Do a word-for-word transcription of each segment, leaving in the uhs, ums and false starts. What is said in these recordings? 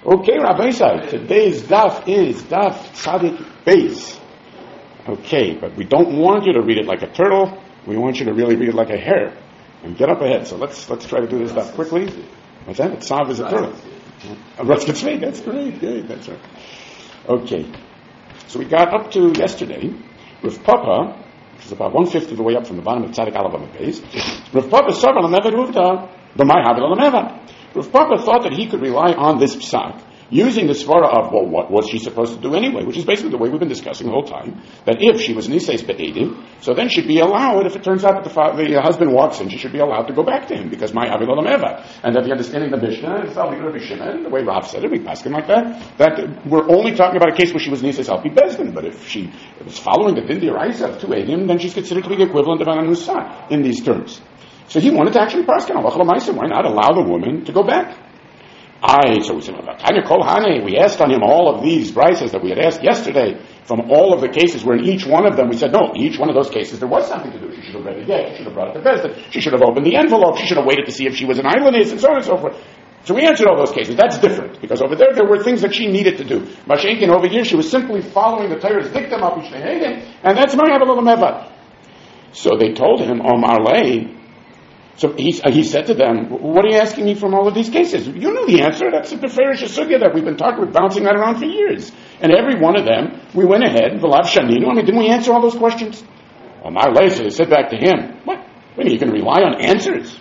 Okay, Rabbi Isai, today's daf is daf Tzadik Beis. Okay, but we don't want you to read it like a turtle. We want you to really read it like a hare. And get up ahead. So let's let's try to do this daf quickly. What's that? Tzav is a turtle. That's great. That's great. Good. That's right. Okay. So we got up to yesterday with Papa, which is about one fifth of the way up from the bottom of Tzadik Aleph on the base. Rav Papa Savar Lamevad Uvda, B'may Havel Lamevad. Rav Papa thought that he could rely on this psak, using the svara of, well, what was she supposed to do anyway, which is basically the way we've been discussing the whole time, that if she was niseis be'edim, so then she'd be allowed, if it turns out that the, fa- the husband walks in, she should be allowed to go back to him, because my Havel Lamevad. And that the understanding of the Mishnah is Rabbi Shimon, the way Rav said it, we pass him like that, that we're only talking about a case where she was niseis al pi bezdin, but if she was following the din d'oraisa of two edim, then she's considered to be the equivalent of an anusa in these terms. So he wanted to actually paskin al why not allow the woman to go back? I, so we said, we asked on him all of these brises that we had asked yesterday from all of the cases where in each one of them we said, no, each one of those cases there was something to do. She should have read it yet. She should have brought it to Bezdin. She should have opened the envelope. She should have waited to see if she was an islandess and so on and so forth. So we answered all those cases. That's different because over there there were things that she needed to do. Mashenkin over here she was simply following the Torah's dictum of Ishnei, and that's my Havel Lamevad. So they told him, Omar Lei. So he, uh, he said to them, what are you asking me from all of these cases? You know the answer. That's the Beferish Sugya that we've been talking about, bouncing that around for years. And every one of them, we went ahead, V'lav Shaninu. I mean, didn't we answer all those questions? Well, my lay, so they said back to him, what? Wait, are you going to rely on answers?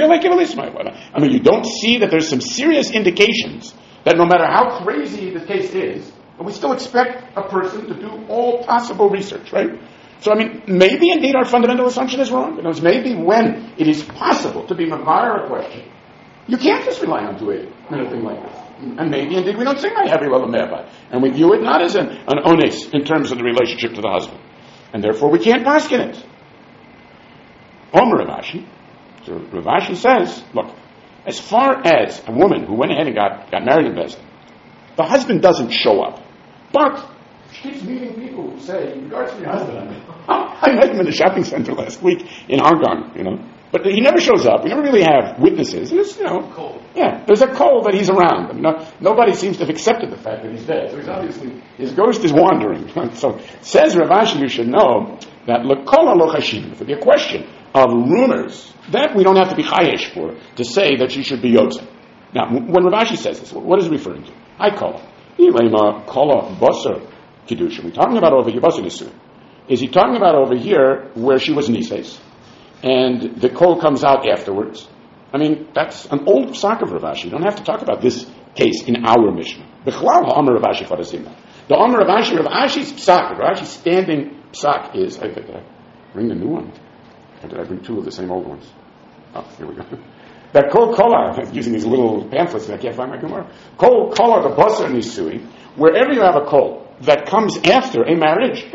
I mean, you don't see that there's some serious indications that no matter how crazy the case is, we still expect a person to do all possible research, right? So, I mean, maybe indeed our fundamental assumption is wrong. Because maybe when it is possible to be mavar a question, you can't just rely on doing anything like this. And maybe indeed we don't say my heavy level meva, and we view it not as an, an ones in terms of the relationship to the husband. And therefore we can't paskin it. Omer Rav Ashi. So Rav Ashi says, look, as far as a woman who went ahead and got, got married in Bezdin, the husband doesn't show up. But she keeps meeting people who say, in regards to your husband, I mean, I met him in the shopping center last week in Argonne, you know. But he never shows up. We never really have witnesses. It's, you know, cold. Yeah, there's a cold that he's around. I mean, no, nobody seems to have accepted the fact that he's dead. So he's obviously, his ghost is wandering. So says Rav Ashi, you should know that l'kol lo chashim, if it be a question of rumors, that we don't have to be chayesh for to say that she should be yotze. Now, when Rav Ashi says this, what is he referring to? I call it. Ilema kola basar kiddush. Are we talking about over here basar nisu? Is he talking about over here where she was niseis, and the kol comes out afterwards? I mean, that's an old psak of Rav Ashi. You don't have to talk about this case in our Mishnah. B'chlal ha'amar Rav Ashi chadazimna. The amar Rav Ashi, Rav Ashi's psak, Rav Ashi's standing psak is, I, did I bring the new one? Or did I bring two of the same old ones? Oh, here we go. That kol kola, I'm using these little pamphlets that I can't find my Gemara. Kol kola, the basar nisui, wherever you have a kol that comes after a marriage.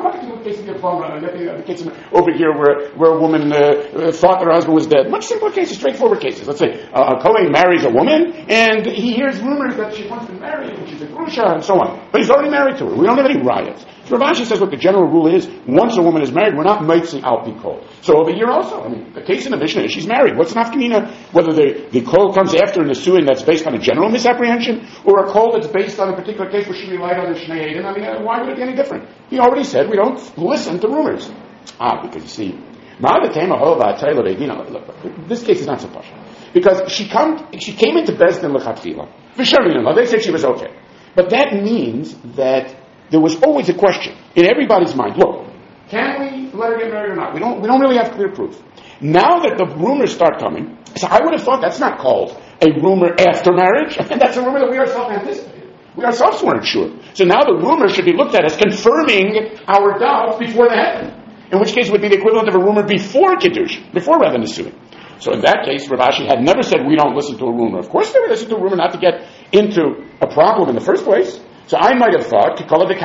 Over here where, where a woman uh, thought that her husband was dead. Much simpler cases, straightforward cases. Let's say uh, a Kohen marries a woman and he hears rumors that she's once been married and she's a grusha and so on. But he's already married to her. We don't have any riots. So Rav Ashi says, look, the general rule is once a woman is married, we're not meitzing al pi kol. So over here also, I mean, the case in the Mishnah is she's married. What's nafkamina? Whether the, the kol comes after an asuin that's based on a general misapprehension or a kol that's based on a particular case where she relied on the Shnei Eden. I mean, uh, why would it be any different? He already said we don't listen to rumors. Ah, because you see, this case is not so posh. Because she come, she came into Bezdin l'chatchila. They said she was okay. But that means that there was always a question in everybody's mind. Look, can we let her get married or not? We don't, we don't really have clear proof. Now that the rumors start coming, so I would have thought that's not called a rumor after marriage. And that's a rumor that we ourselves anticipated. We ourselves weren't sure. So now the rumor should be looked at as confirming our doubts before they happen. In which case it would be the equivalent of a rumor before Kiddush, before Revan Nisuin. So in that case, Rav Ashi had never said we don't listen to a rumor. Of course they would listen to a rumor not to get into a problem in the first place. So I might have thought,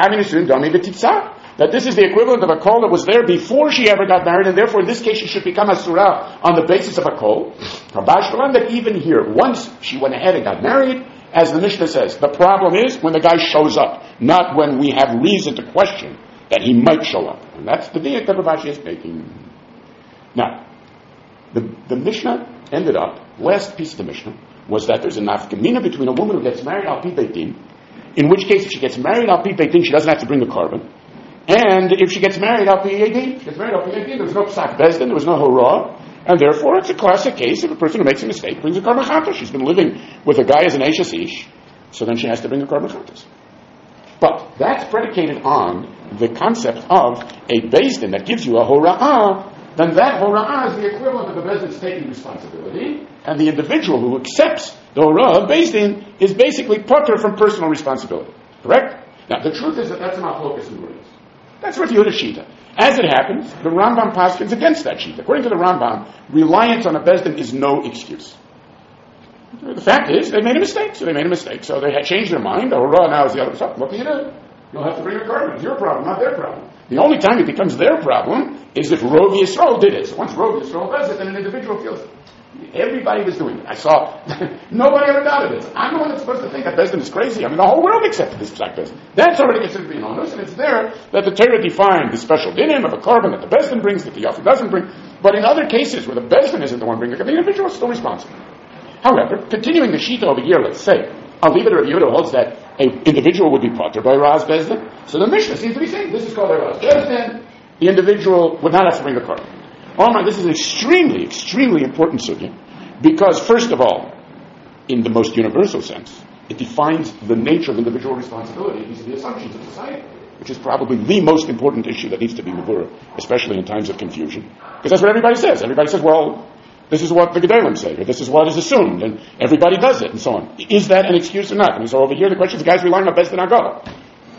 that this is the equivalent of a kol that was there before she ever got married, and therefore in this case she should become a surah on the basis of a kol. That even here, once she went ahead and got married, as the Mishnah says, the problem is when the guy shows up, not when we have reason to question that he might show up. And that's the diak that Rav Ashi is making. Now, the, the Mishnah ended up, last piece of the Mishnah, was that there's a nafkamina between a woman who gets married al pi beit din, in which case if she gets married al pi beit din, she doesn't have to bring the carbon. And if she gets married al pi din, she gets married al pi din, there was no psak bezdin, there was no hurrah, and therefore it's a classic case of a person who makes a mistake brings a carbon chatas. She's been living with a guy as an eishes ish, so then she has to bring a carbon chatas. But that's predicated on the concept of a bezdin that gives you a hora'ah. Then that hora'ah is the equivalent of the bezdin's taking responsibility, and the individual who accepts the hora'ah of bezdin is basically putter from personal responsibility. Correct? Now, the truth is that that's not focus in words. That's what Yehuda Shita. As it happens, the Rambam paskins against that Shita. According to the Rambam, reliance on a bezdin is no excuse. The fact is, they made a mistake, so they made a mistake. So they had changed their mind. The hora'ah now is the other stuff. What do you do? You'll have to bring a carbon. It's your problem, not their problem. The only time it becomes their problem is if Rov Yisrael did it. So once Rov Yisrael does it, then an individual feels it. Everybody was doing it. I saw, nobody ever doubted it. I'm the one that's supposed to think that Bezdin is crazy. I mean, the whole world accepted this psak Bezdin. That's already considered being honest, and it's there that the Torah defined the special dinim of a carbon that the Bezdin brings, that the Yafi doesn't bring. But in other cases where the Bezdin isn't the one bringing it, the individual is still responsible. However, continuing the Shita over here, let's say, I'll leave it to Yehuda holds that an individual would be potter by Raz Bezdin. So the Mishnah seems to be saying this is called a Raz Bezdin. The individual would not have to bring the carbon. Oh my, this is an extremely, extremely important sugya, because first of all, in the most universal sense, it defines the nature of individual responsibility. These are the assumptions of society, which is probably the most important issue that needs to be mavura, especially in times of confusion. Because that's what everybody says. Everybody says, well, this is what the Gedalim say, or this is what is assumed, and everybody does it, and so on. Is that an excuse or not? I mean, so over here, the question is, the guy's relying on Bezdin Agah.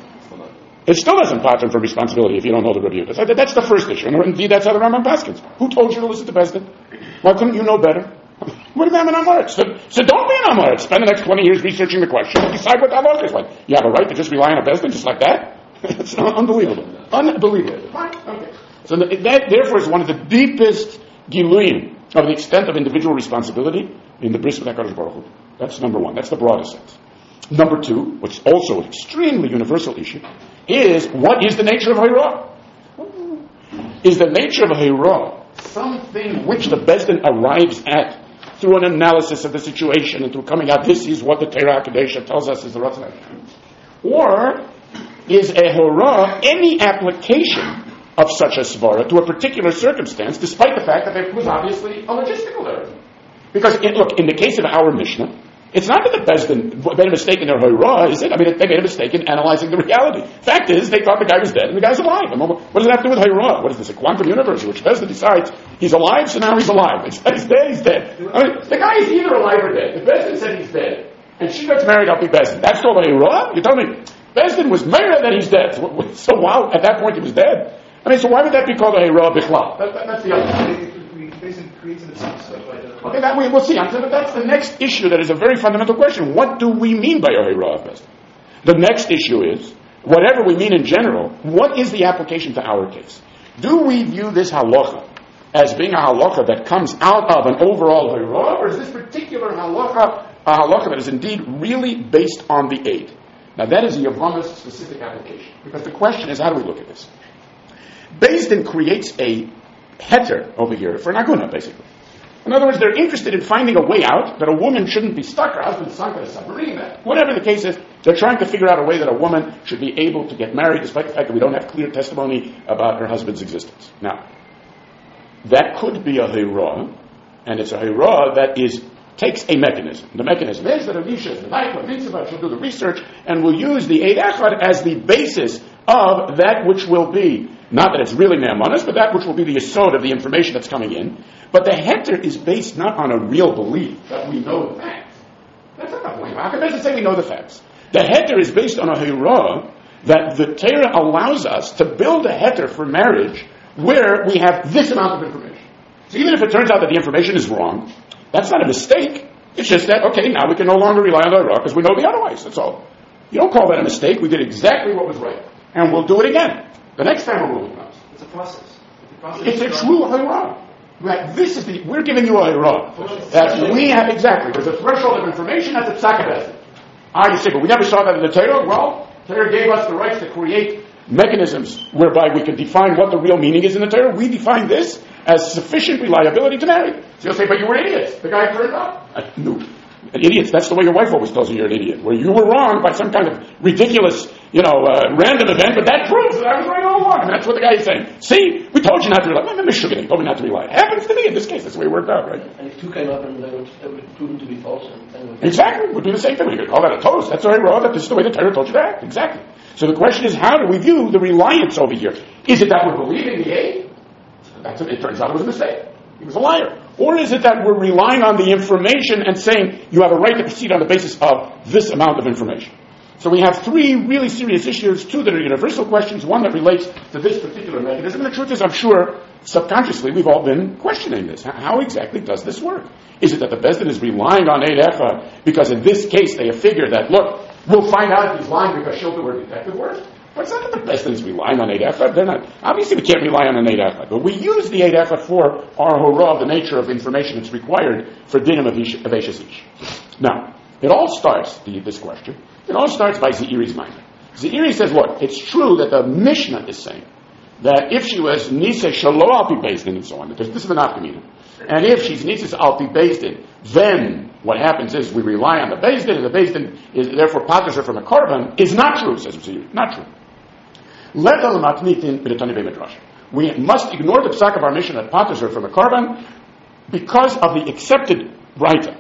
It still doesn't pattern for responsibility if you don't know the review. That's, that's the first issue, and indeed that's how the Rambam paskins. Who told you to listen to Bezdin? Why couldn't you know better? What about an Amoritz? So, so don't be an Amoritz. Spend the next twenty years researching the question and decide what that logic is like. You have a right to just rely on a Bezdin just like that? It's unbelievable. Unbelievable. Fine. Okay. So that, therefore, is one of the deepest giluyim of the extent of individual responsibility in the bris of HaKadosh Baruch Hu. That's number one. That's the broadest sense. Number two, which is also an extremely universal issue, is what is the nature of Hayrah? Is the nature of Hayrah something which the Bezdin arrives at through an analysis of the situation and through coming out, this is what the Torah HaKadosh tells us is the Ratzon Hashem? Or is a Hayrah any application of such a svara to a particular circumstance, despite the fact that there was obviously a logistical error? Because, in, look, in the case of our Mishnah, it's not that the Bezdin made a mistake in their Hayrah, is it? I mean, they made a mistake in analyzing the reality. Fact is, they thought the guy was dead and the guy's alive. And what does it have to do with Hayrah? What is this, a quantum universe in which Bezdin decides he's alive, so now he's alive. He's dead, he's dead. I mean, the guy is either alive or dead. If Bezdin said he's dead, and she gets married, I'll be Bezdin. That's called a Hayrah? You tell me, Bezdin was married that he's dead. So wow, at that point he was dead. I mean, so why would that be called a Hayrah Bichlal? That, that, that's the other. Okay, that we, we'll see. That's the next issue that is a very fundamental question. What do we mean by a Hayrah of Bezdin? The next issue is, whatever we mean in general, what is the application to our case? Do we view this halacha as being a halacha that comes out of an overall Hayrah, or is this particular halacha a halacha that is indeed really based on the aid? Now that is a Yavamis specific application, because the question is, how do we look at this? Bezdin creates a heter over here for an aguna, basically. In other words, they're interested in finding a way out that a woman shouldn't be stuck, her husband sunk in a submarine. Whatever the case is, they're trying to figure out a way that a woman should be able to get married, despite the fact that we don't have clear testimony about her husband's existence. Now, that could be a Hayrah, and it's a Hayrah that is takes a mechanism. The mechanism is that Elisha is the life of Mitzvah, she'll do the research, and will use the Eid Echad as the basis of that which will be, not that it's really Ne'amanis, but that which will be the yesod of the information that's coming in. But the heter is based not on a real belief that we know the facts. That's not the point. How can I say we know the facts? The heter is based on a Hayrah that the Torah allows us to build a heter for marriage where we have this amount of information. So even if it turns out that the information is wrong, that's not a mistake. It's just that, okay, now we can no longer rely on the Hayrah because we know the otherwise. That's all. You don't call that a mistake. We did exactly what was right. And we'll do it again. The next time a ruling comes. It's a process. It's a, process it's a true Hayrah. Right, this is the, we're giving you a Hayrah. That we have, exactly. There's a threshold of information that's a psakabed. Ah, you say, but we never saw that in the Torah. Well, Torah gave us the rights to create mechanisms whereby we can define what the real meaning is in the Torah. We define this as sufficient reliability to marry. So you'll say, but you were idiots. The guy turned up. I knew. Idiots, that's the way your wife always tells you you're an idiot, where you were wrong by some kind of ridiculous, you know, uh, random event, but that proves that I was right all along. And that's what the guy is saying. See, we told you not to rely. Well, Mister Sugar told me not to rely. It happens to me in this case. That's the way it worked out, right? And if two came up and they would, they would prove to be false. And, and exactly. We'll do the same thing. We could call that a toast. That's the way raw, that this is the way the Torah told you to act. Exactly. So the question is, how do we view the reliance over here? Is it that we're believing the aid? That's it. It turns out it was a mistake. He was a liar. Or is it that we're relying on the information and saying you have a right to proceed on the basis of this amount of information? So we have three really serious issues, two that are universal questions, one that relates to this particular mechanism. And the truth is, I'm sure, subconsciously, we've all been questioning this. How exactly does this work? Is it that the Beis Din is relying on Eid Echad because in this case they have figured that, look, we'll find out if he's lying because she'll do her detective work? But it's not that the Beis Din is relying on Eid Echad. They're not. Obviously, we can't rely on an Eid Echad, but we use the Eid Echad for our horah, the nature of information that's required for dinim of Eishes Ish. Now, it all starts, the, this question, it all starts by Ze'iri's mind. Ze'iri says, look, it's true that the Mishnah is saying that if she was Nisa Shalo Al Pi Beis Din and so on, because this is the nafkamina, and if she's Nisa Al Pi Beis Din, then what happens is we rely on the Beis Din, and the Beis Din is therefore paters her from a korban, is not true, says Ze'iri. Not true. We must ignore the psak of our mission that paters her from a korban because of the accepted braita.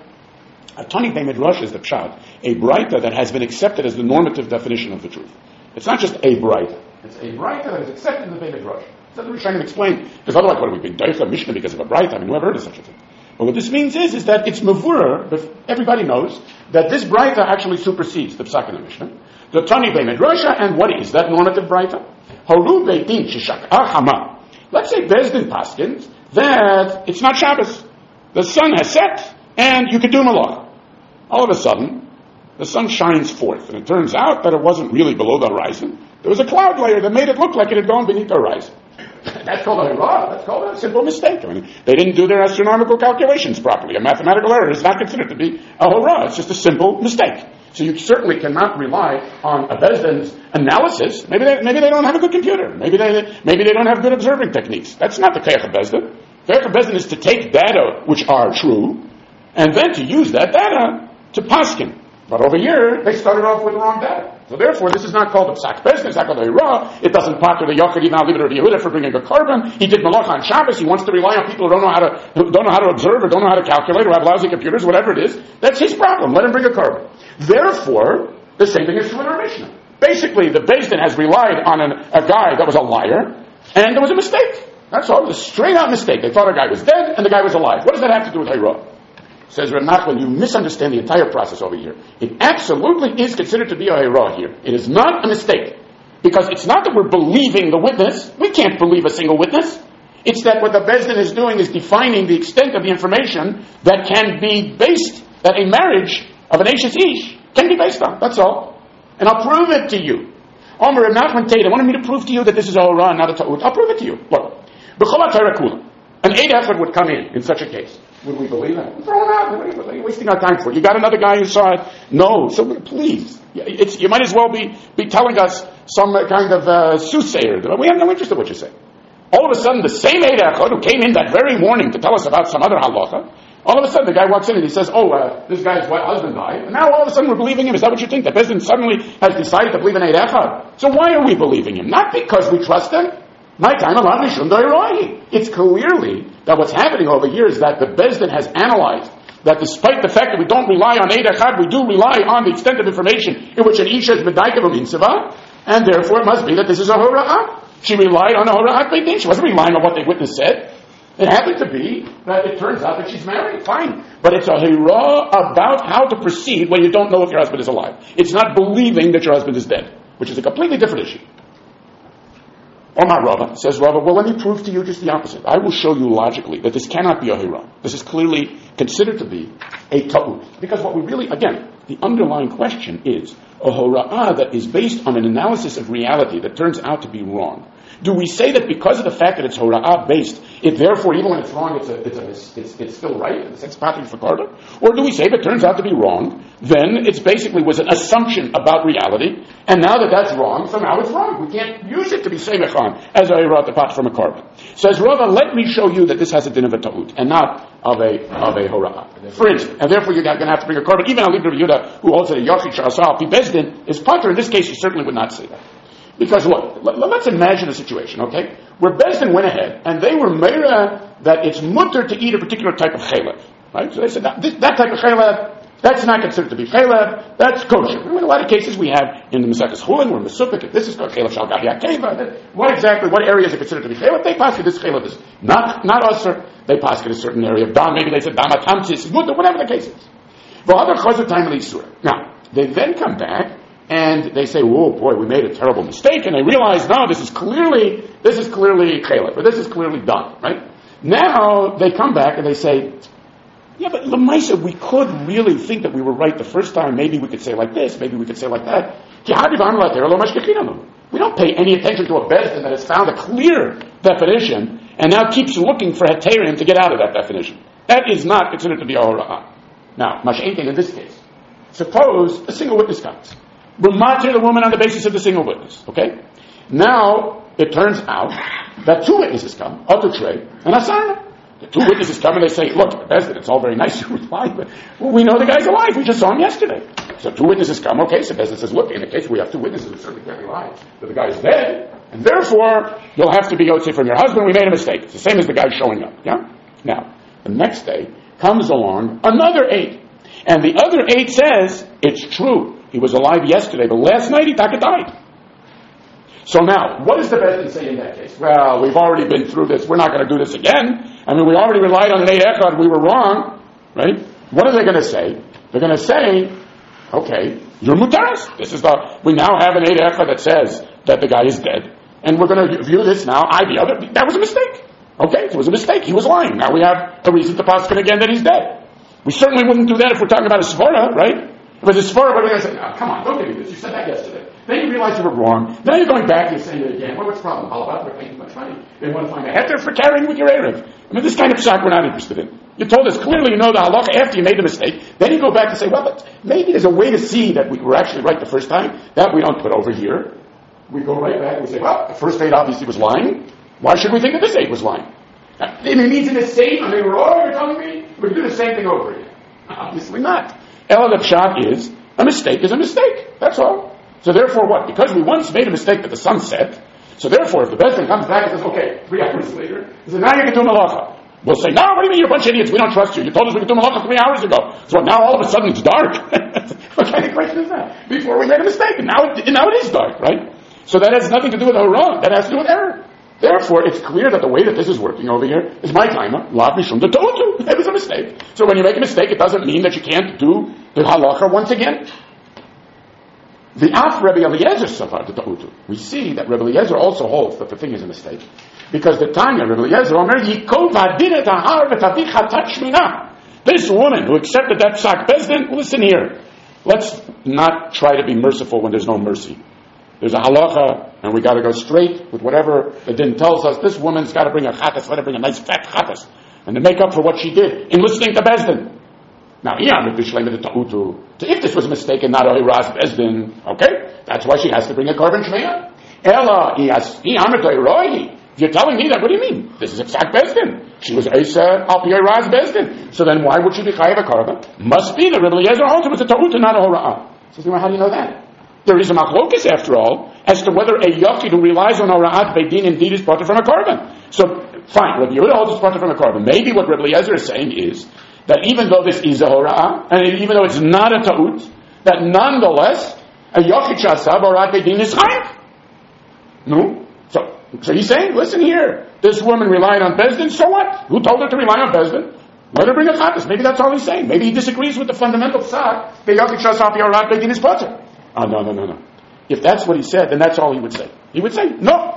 A Tani Beit Midrash is the pshat, a braita that has been accepted as the normative definition of the truth. It's not just a braita. It's a braita that is accepted in the Beit Midrash. That's what we're trying to explain. Because otherwise, what have we been doicha Mishnah because of a braita? I mean, who ever heard of such a thing? But what this means is, is that it's mavura, but everybody knows that this braita actually supersedes the psak in the Mishnah. The Tani Beit Midrash, and what is that normative braita? Haru Beitin Shishakar Hama. Let's say Beis Din paskins that it's not Shabbos. The sun has set, and you could do malach. All of a sudden, the sun shines forth, and it turns out that it wasn't really below the horizon. There was a cloud layer that made it look like it had gone beneath the horizon. That's called a hurrah. That's called a simple mistake. I mean, they didn't do their astronomical calculations properly. A mathematical error is not considered to be a hurrah. It's just a simple mistake. So you certainly cannot rely on a Beis Din's analysis. Maybe they, maybe they don't have a good computer. Maybe they, maybe they don't have good observing techniques. That's not the Keich of Beis Din. The Keich of Beis Din is to take data which are true, and then to use that data to paskin. But over here, they started off with the wrong data. So therefore, this is not called a psak Beis Din, it's not called a hurrah. It doesn't pater the Yochid, even leave it to Yehuda for bringing a korban. He did malach on Shabbos. He wants to rely on people who don't know how to, who don't know how to observe or don't know how to calculate or have lousy computers, whatever it is. That's his problem. Let him bring a korban. Therefore, the same thing is true in our Mishnah. Basically, the Beis Din has relied on an, a guy that was a liar, and there was a mistake. That's all. It was a straight-out mistake. They thought a guy was dead, and the guy was alive. What does that have to do with hurrah? Says Reb Nachman, you misunderstand the entire process over here. It absolutely is considered to be a hurrah here. It is not a mistake. Because it's not that we're believing the witness. We can't believe a single witness. It's that what the Beis Din is doing is defining the extent of the information that can be based, that a marriage of an Eishes Ish can be based on. That's all. And I'll prove it to you. Omer Reb Nachman Tate, I wanted me to prove to you that this is a hurrah, not a ta'ud. I'll prove it to you. Look. B'chol ha'Torah kula. An Eid Echad would come in, in such a case. Would we believe that? Throw him out. What are you wasting our time for? You got another guy who saw it? No. So please, it's, you might as well be, be telling us some kind of uh, soothsayer. We have no interest in what you say. All of a sudden, the same Eid Echad who came in that very morning to tell us about some other halacha, all of a sudden the guy walks in and he says, oh, uh, this guy's husband died. And now all of a sudden we're believing him. Is that what you think? The Beis Din suddenly has decided to believe in Eid Echad. So why are we believing him? Not because we trust him. My time Allah Mishum Doirahi. It's clearly that what's happening over here is that the Beis Din has analyzed that despite the fact that we don't rely on Eid Echad, we do rely on the extent of information in which an Isha is Medaikav Mitzvah, and therefore it must be that this is a Hora'ah. She relied on a Hora'at Beit Din. She wasn't relying on what the witness said. It happened to be that it turns out that she's married. Fine. But it's a Hira about how to proceed when you don't know if your husband is alive. It's not believing that your husband is dead, which is a completely different issue. Omar Rava says, Rava, well, let me prove to you just the opposite. I will show you logically that this cannot be a hira. This is clearly considered to be a ta'ud. Because what we really, again, the underlying question is a hora'ah that is based on an analysis of reality that turns out to be wrong. Do we say that because of the fact that it's hora'ah based, It therefore, even when it's wrong, it's a, it's, a, it's, it's still right, in the sense pattern for Karban? Or do we say if it turns out to be wrong, then it's basically was an assumption about reality, and now that that's wrong, so now it's wrong. We can't use it to be Semechan, as I wrote the pot from a Karban. Says Rava, let me show you that this has a din of a ta'ut, and not of a of a hora'ah. For instance, and therefore you're going to have to bring a Karban. Even Ali Rabbi Yehuda, who holds that a Yachid Sha'asah Pi Bezdin is Pater, in this case, you certainly would not say that. Because look, let, let's imagine a situation, okay, where Bezdin went ahead and they were meira that it's mutter to eat a particular type of chalev, right? So they said that, this, that type of chalev, that's not considered to be chalev, that's kosher. In a lot of cases we have in the Maseches Chulin, where Mesupik, if this is called chalev shal gahi hakeva, what exactly, what areas are considered to be chalev? They pass it, this chalev is not, not usher, they pass it a certain area of dam, maybe they said dam atamtis, mutter, whatever the case is. Now, they then come back and they say, "Whoa, boy, we made a terrible mistake," and they realize, no, this is clearly, this is clearly chalev, or this is clearly done, right? Now they come back and they say, "Yeah, but Lamaisa, we could really think that we were right the first time. Maybe we could say like this, maybe we could say like that. We don't pay any attention to a bezdin that has found a clear definition and now keeps looking for heterim to get out of that definition. That is not considered to be a hora'ah. Now, mash'enkin in this case, suppose a single witness comes. We'll matir the woman on the basis of the single witness, okay? Now, it turns out that two witnesses come, Ototrei and Asarna. The two witnesses come and they say, look, Bezdin, it's all very nice you replied, but well, we know the guy's alive, we just saw him yesterday. So two witnesses come, okay, so Bezdin says, look, in the case we have two witnesses, we certainly can't be lying, but the guy's dead, and therefore, you'll have to be Yotze from your husband, we made a mistake. It's the same as the guy showing up, yeah? Now, the next day, comes along another eight. And the other eight says, it's true. He was alive yesterday, but last night he taka died. So now, what does the Bezdin say in that case? Well, we've already been through this. We're not going to do this again. I mean, we already relied on an eight echad. We were wrong. Right? What are they going to say? They're going to say, okay, you're mutaras. This is the, we now have an eight echad that says that the guy is dead. And we're going to view this now. I, the other, that was a mistake. Okay, it was a mistake. He was lying. Now we have a reason to paskin again that he's dead. We certainly wouldn't do that if we're talking about a svara, right? If it's a svara, we're going to say, oh, come on, don't give me this. You said that yesterday. Then you realize you were wrong. Now you're going back and you're saying it again. Well, what's the problem? All about they're paying too much money. They want to find a heter for carrying with your Erev. I mean, this kind of shock we're not interested in. You told us clearly you know the halacha after you made the mistake. Then you go back and say, well, but maybe there's a way to see that we were actually right the first time. That we don't put over here. We go right back and we say, well, the first eight obviously was lying. Why should we think that this eight was lying? It means in the same, I mean, we're all you're telling me, we can do the same thing over again. Obviously not. Ela the pshat is, a mistake is a mistake. That's all. So therefore what? Because we once made a mistake at the sunset, so therefore if the Bezdin comes back and says, okay, three hours later, he says, now you can do malacha. We'll say, no, what do you mean you're a bunch of idiots? We don't trust you. You told us we could do malacha three hours ago. So now all of a sudden it's dark. What kind of question is that? Before we made a mistake, and now it, and now it is dark, right? So that has nothing to do with Hara. That has to do with error. Therefore, it's clear that the way that this is working over here is my timer, lav mishum de totu. It was a mistake. So when you make a mistake, it doesn't mean that you can't do the halacha once again. The af Rebbe Eliezer safar de totu. We see that Rebbe Eliezer also holds that the thing is a mistake. Because the Tanya, Rebbe Eliezer, Omer, Yikov adin et ahar v'tavich hatat shmina. This woman who accepted that psak bezdin, listen here. Let's not try to be merciful when there's no mercy. There's a halacha, and we got to go straight with whatever the din tells us. This woman's got to bring a chatas, let her bring a nice fat chatas, and to make up for what she did in listening to Bezdin. Now, if this was a mistake and not a ras Bezdin, okay, that's why she has to bring a korban shmeya. Ella, if you're telling me that, what do you mean? This is a psak Bezdin. She was Eisa al pi ras Bezdin. So then why would she be chayav a korban? Must be the Rebbe Eliezer holds it was a ta'uta, not a hora'ah. So how do you know that? There is a machlokas, after all, as to whether a yachid who relies on Hora'at Beidin indeed is parted from a korban. So, fine, Rabbi Yehuda holds it's parted from a korban. Maybe what Rabbi Eliezer is saying is that even though this is a Hora'ah, and even though it's not a ta'ut, that nonetheless, a yachid shasab Hora'at Beidin is chayav. No? So, so he's saying, listen here, this woman relied on Bezdin, so what? Who told her to rely on Bezdin? Let her bring a chatas. Maybe that's all he's saying. Maybe he disagrees with the fundamental psak, the yachid shasab Hora'at Beidin is parted. Oh, no, no, no, no. If that's what he said, then that's all he would say. He would say, no,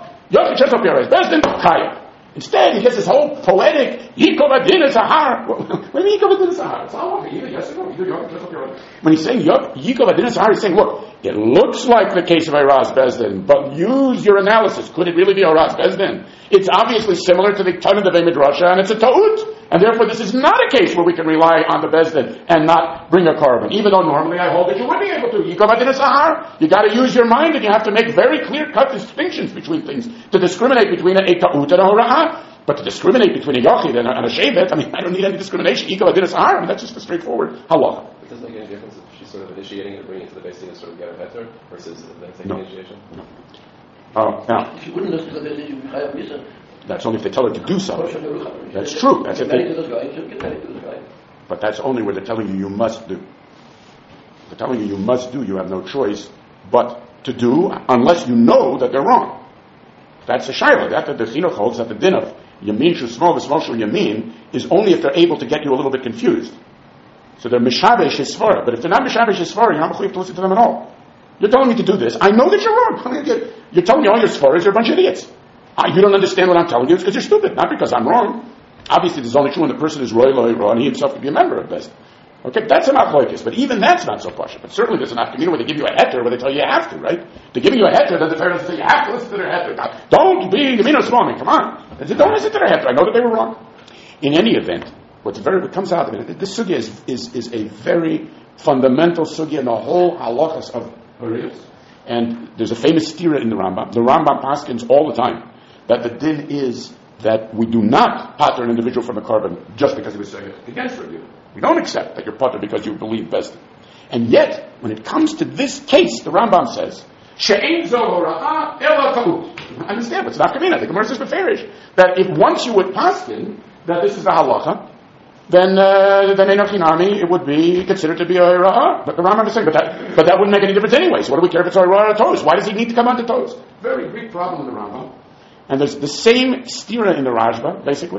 instead, he gets this whole poetic, Yikov adin sahar. What do you mean Yikov adin sahar? It's all over. Either yes or no. When he's saying Yikov adin sahar, he's saying, look, it looks like the case of Iraz Bezdin, but use your analysis. Could it really be Iraz Bezdin? It's obviously similar to the Tanna Devei Midrasha, and it's a ta'ut. And therefore, this is not a case where we can rely on the Bezdin and not bring a carbon. Even though normally I hold that you would be able to. You go back to the Sahar. You got to use your mind, and you have to make very clear-cut distinctions between things to discriminate between a ta'ut and a hora'ah. But to discriminate between a yachid and a, and a shevet, I mean, I don't need any discrimination. Ego adin Sahar. I mean, that's just a straightforward halacha. It doesn't make any difference if she's sort of initiating it and bringing it to the Bezdin and sort of get a heter versus then taking No. initiation. No. Oh, now. If you wouldn't listen to the message, you would have missing. That's only if they tell her to do something. That's true. That's if they, but that's only where they're telling you you must do. They're telling you you must do. You have no choice but to do, unless you know that they're wrong. That's the shayla. That the chinuch holds that the din of yamin shu small, the small shu yamin is only if they're able to get you a little bit confused. So they're mishabesh hisvara. But if they're not mishabesh hisvara, you're not mechuyev to listen to them at all. You're telling me to do this. I know that you're wrong. You're telling me all your svaras, you're a bunch of idiots. Ah, you don't understand what I'm telling you. It's because you're stupid, not because I'm wrong. Obviously, there's only true when the person is roy, loy, roy, and he himself could be a member of this. Okay, that's an achloikis, but even that's not so pasha. But certainly there's an afkamina where they give you a heter, where they tell you you have to, right? They're giving you a heter, then the parents say you have to listen to their heter. Now, don't be yamino swami, come on. They say, don't listen to their heter. I know that they were wrong. In any event, what's very, what comes out, I mean, this sugya is, is, is a very fundamental sugya in the whole halachas of Harius. And there's a famous stira in the Rambam. The Rambam paskins all the time that the din is that we do not pater an individual from a carbon just because he was saying it against review. We don't accept that you're pater because you believe best. And yet, when it comes to this case, the Rambam says, She'ein zo hora'ah ela ta'ut. Understand what's not kamina. The Gemara says beferish that if once you would paskin that this is a halacha, then uh, then enochinami it would be considered to be a hora'ah. But the Rambam is saying, but that but that wouldn't make any difference anyway. So what do we care if it's a hora'ah or toes? Why does he need to come onto toes? Very big problem in the Rambam. And there's the same stira in the Rajba, basically,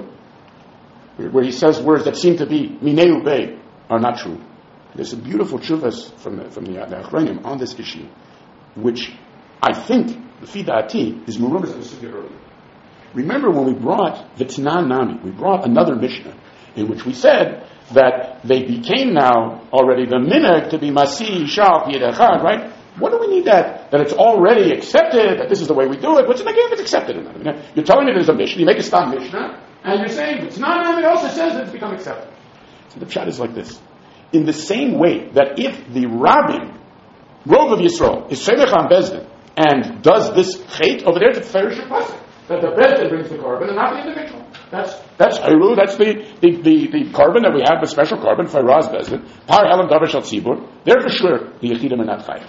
where he says words that seem to be mineu bei are not true. There's a beautiful chuvas from the from the, the Achronim on this issue, which I think the Fidati is Murumas of the Sugya earlier. Remember when we brought the Tanan Nami, we brought another Mishnah in which we said that they became now already the minhag to be Masi Shal Yedachad, right? What do we need that? That it's already accepted, that this is the way we do it. What's the negative? It's accepted. I mean, you're telling me there's a Mishnah, you make a Stam Mishnah, and you're saying, it's not Nami also says that it's become accepted. So the pshat is like this. In the same way that if the Rabbin, Rov of Yisrael, is Shemech on Bezdin, and does this chait over there, it's a Ferish Pasuk, that the Bezdin brings the carbon and not the individual. That's that's Hayru, that's the, the, the, the carbon that we have, the special carbon, Fairaz Bezdin, Par Elam Davar Shal Tzibur, they're for sure the Yechidim are not chayav.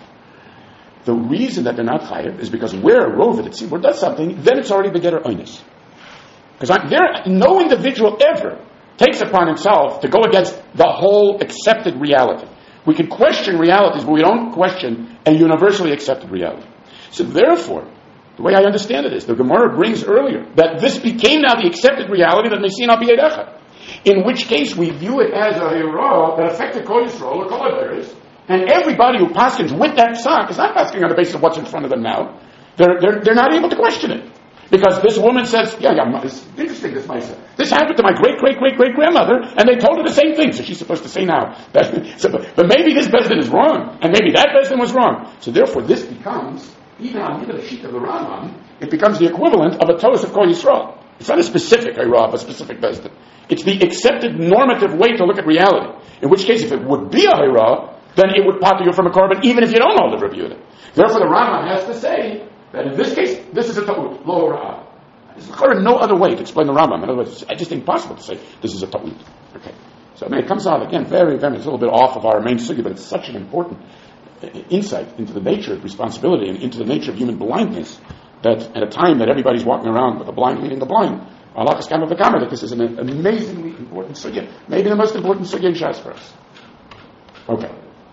The reason that they're not chayav is because where Rov the Tzibur does something, then it's already Begetter Oinus. Because there, no individual ever takes upon himself to go against the whole accepted reality. We can question realities, but we don't question a universally accepted reality. So therefore, the way I understand it is, the Gemara brings earlier that this became now the accepted reality that Mesin al B'Yedecha. In which case we view it as a hero that affected Kol Yisrael or Kol Averis, and everybody who paskins with that sock is not pasking on the basis of what's in front of them now. They're, they're, they're not able to question it. Because this woman says, yeah, yeah, it's interesting, this Maisa. This happened to my great-great-great-great-grandmother, and they told her the same thing, so she's supposed to say now. That, so, but maybe this Bezdin is wrong, and maybe that Bezdin was wrong. So therefore this becomes, even on even the sheet of the Rambam, it becomes the equivalent of a Toos of Kol Yisrael. It's not a specific Hira of a specific Bezdin. It's the accepted normative way to look at reality. In which case, if it would be a Hira, then it would pop you from a carbon, even if you don't hold the review. Therefore the Rambam has to say, that in this case, this is a ta'ud, lo ra'ah. There's no other way to explain the Rambam. In other words, it's just impossible to say this is a ta'ud. Okay. So I mean, it comes out again very, very, it's a little bit off of our main sugya, but it's such an important insight into the nature of responsibility and into the nature of human blindness that at a time that everybody's walking around with a blind leading the blind, Allah is kamah v'kamah, that this is an amazingly important sugya, maybe the most important sugya in Shas for us. Okay.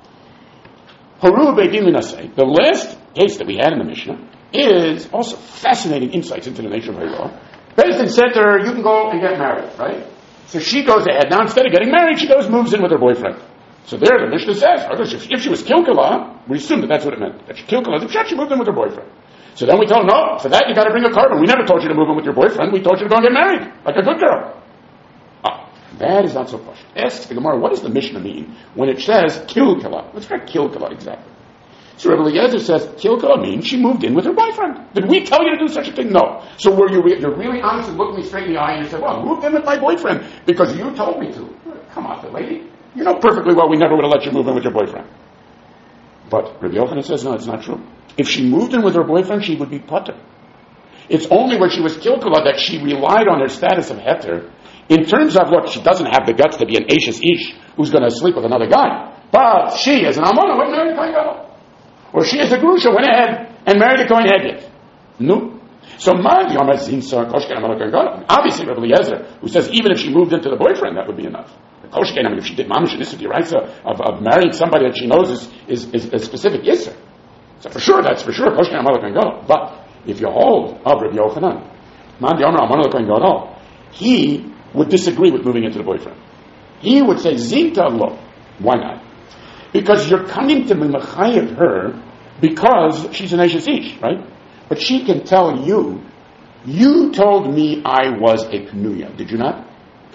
Haru Beit Din Minasei, the last case that we had in the Mishnah, is also fascinating insights into the nature of Hira. Bezdin said to her, you can go and get married, right? So she goes ahead. Now instead of getting married, she goes, moves in with her boyfriend. So there the Mishnah says, if she was kilkala, we assume that that's what it meant. That she kilkala, she moved in with her boyfriend. So then we told her, no, for that you got to bring a carbon. We never told you to move in with your boyfriend. We told you to go and get married, like a good girl. Ah, that is not so posh. Ask the Gemara, what does the Mishnah mean when it says kilkala? What's that kilkala exactly? So Rabbi Eliezer says, Kilkala means she moved in with her boyfriend. Did we tell you to do such a thing? No. So were you re- you're really honest and looked me straight in the eye and you said, well, I moved in with my boyfriend because you told me to. Come on, lady. You know perfectly well we never would have let you move in with your boyfriend. But Rabbi Yochanan says, no, it's not true. If she moved in with her boyfriend, she would be pater. It's only when she was Kilkala that she relied on her status of heter in terms of what she doesn't have the guts to be an Ashes Ish who's going to sleep with another guy. But she, as an Amona, went married a Kohen Gadol. Or she, as a Grusha, went ahead and married a Kohen Hedyot. No. So, obviously, Rabbi Eliezer, who says even if she moved into the boyfriend, that would be enough. Koshken, I mean, if she did mamish this the right of, of marrying somebody that she knows is, is, is a specific yisser. So, for sure, that's for sure. Koshken Amalek Kohen Gadol. But if you hold of Rabbi Yochanan, Man Yomer Amalek Kohen Gadol, he would disagree with moving into the boyfriend. He would say, Zinta lo. Why not? Because you're coming to be mechayev her because she's an Ashes Ish, right? But she can tell you, you told me I was a Pnuya, did you not?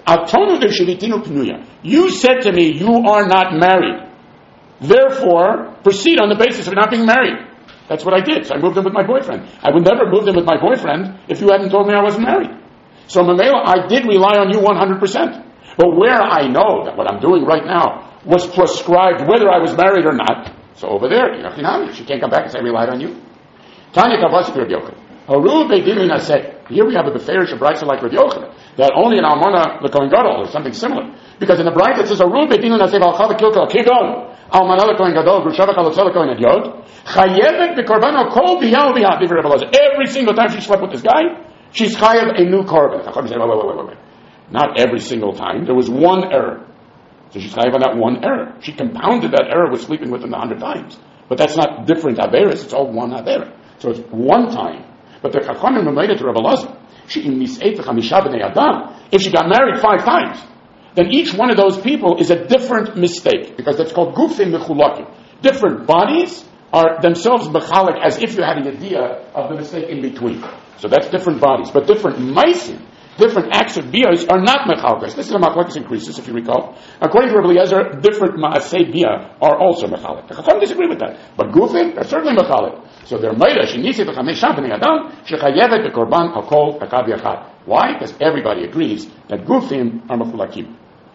You said to me, you are not married. Therefore, proceed on the basis of not being married. That's what I did. So I moved in with my boyfriend. I would never move in with my boyfriend if you hadn't told me I wasn't married. So Mamela, I did rely on you one hundred percent. But where I know that what I'm doing right now was prescribed whether I was married or not, so over there, she can't come back and say I relied on you. Tanya Kavasik Rabbi Yochanan. Haru Beidilina said, here we have a Beferish Braisa like Rabbi Yochanan, that only in Almana the Kohen Gadol or something similar. Because in the Braisa it says, Haru Beidilina said, Al Chava Kilkal Kidon, Almana the Kohen Gadol, Grushava Chalotzah Kohen Hedyot, Chayevet B'Korban Kol Biyah Biyah Divrei Rabbi Eliezer. Every single time she slept with this guy, she's chayev a new korban. Chacham said, wait, wait, wait, wait, wait. Not every single time. There was one error. So she's chayev on that one error. She compounded that error with sleeping with him a hundred times. But that's not different averis. It's all one avera. So it's one time. But the Chachamim related to Rabbi Eliezer. She miseit v'chamisha b'nei adam. If she got married five times, then each one of those people is a different mistake, because that's called gufim mechulakim. Different bodies are themselves mechalik, as if you had an idea of the mistake in between. So that's different bodies. But different maisim, different acts of bias are not mechalikas. This is a machlokes in Krisis, if you recall. According to Rabbi Eliezer, different ma'asei bia are also mechalik. The Chacham disagree with that. But gufim are certainly mechalik. So they're meira, she needs it to chamesh b'nei adam, shechayevet b'korban hakol hakav yachad. Why? Because everybody agrees that gufim are mechulakim.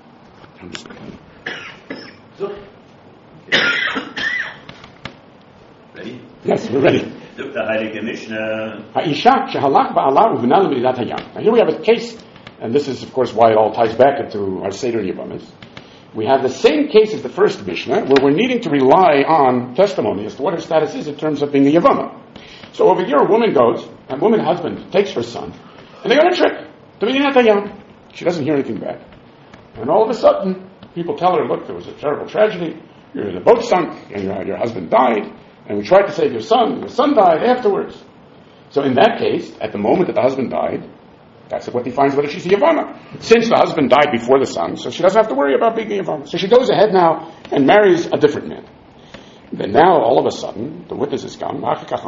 Ready? Yes, we're ready. Look, the Heilige Mishnah. Ha'isha shehalach ba'ala uvnal l'midat hayam. Now here we have a case, and this is of course why it all ties back into our Seder Yavamis. We have the same case as the first Mishnah, where we're needing to rely on testimony as to what her status is in terms of being a Yavama. So over here a woman goes, a woman husband takes her son, and they go on a trip to Midat hayam. She doesn't hear anything back. And all of a sudden, people tell her, look, there was a terrible tragedy, your, the boat sunk, and your, your husband died, and we tried to save your son, your son died afterwards. So in that case, at the moment that the husband died, that's what defines whether she's a Yavama. Since the husband died before the son, so she doesn't have to worry about being a Yavama. So she goes ahead now and marries a different man. Then now, all of a sudden, the witnesses come,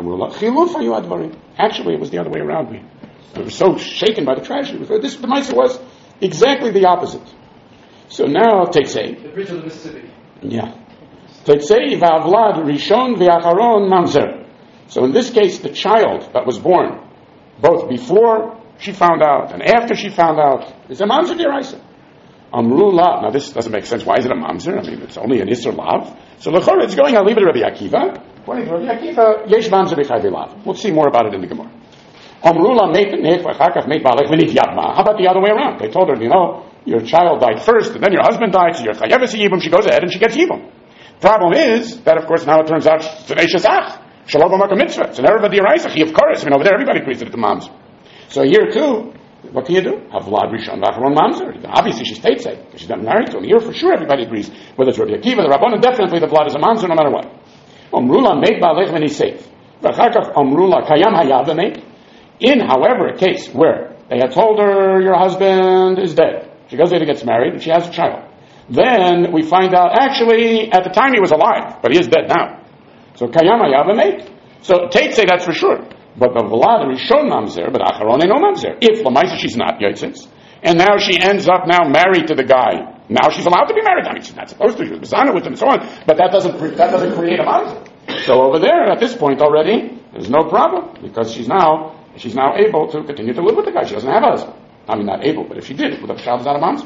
actually it was the other way around. We, we were so shaken by the tragedy. This, the Maisa was exactly the opposite. So now, Teitzei. The bridge of the Mississippi. Yeah. Teitzei v'avlad rishon v'acharon mamzer. So in this case, the child that was born, both before she found out and after she found out, is a mamzer d'oraisa. Amru la. Now this doesn't make sense. Why is it a mamzer? I mean, it's only an isser lav. So l'chora, it's going, I'll leave it to Rabbi Akiva. According to Rabbi Akiva, yesh mamzer b'chayv lav. We'll see more about it in the Gemara. Amru la meit nech v'chakach meit ba'alech v'nit yavma. How about the other way around? They told her, you know, your child died first, and then your husband died, so you're chayeves yibum. She goes ahead and she gets yibum. Problem is that, of course, now it turns out it's an eishes ach. Shalom v'makam mitzvah. It's an erev d'oraisa. Of course, I mean, over there everybody agrees that it's a mamzer. So here too, what can you do? Havlad rishon v'acharon mamzer. Obviously she's teitzei because she's not married to him. Here for sure everybody agrees. Whether it's Rabbi Akiva, the Rabbanan, definitely the blood is a mamzer no matter what. Omrula meit ba'alech v'niseit. V'achakach omrula kayam hayav v'meit. In, however, a case where they had told her your husband is dead. She goes there and gets married, and she has a child. Then we find out, actually, at the time he was alive, but he is dead now. So, kayam hayav v'meit. So, take say that's for sure. But the vlad rishon mamzer, but acharon no mamzer. If lamaisa she's not yotzitz, and now she ends up now married to the guy. Now she's allowed to be married. I mean, she's not supposed to. She was bezana with him and so on. But that doesn't that doesn't create a mamzer. So over there, at this point already, there's no problem, because she's now she's now able to continue to live with the guy. She doesn't have a husband. I mean, not able, but if she did, with a child is out of mom's.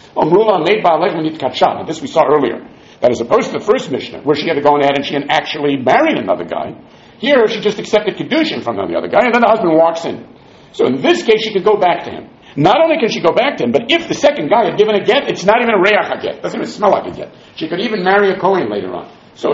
Now, this we saw earlier. That as opposed to the first Mishnah, where she had to go ahead and she had actually married another guy, here she just accepted Kedushin from the other guy, and then the husband walks in. So in this case, she could go back to him. Not only can she go back to him, but if the second guy had given a get, it's not even a reach a get. It doesn't even smell like a get. She could even marry a Kohen later on. So,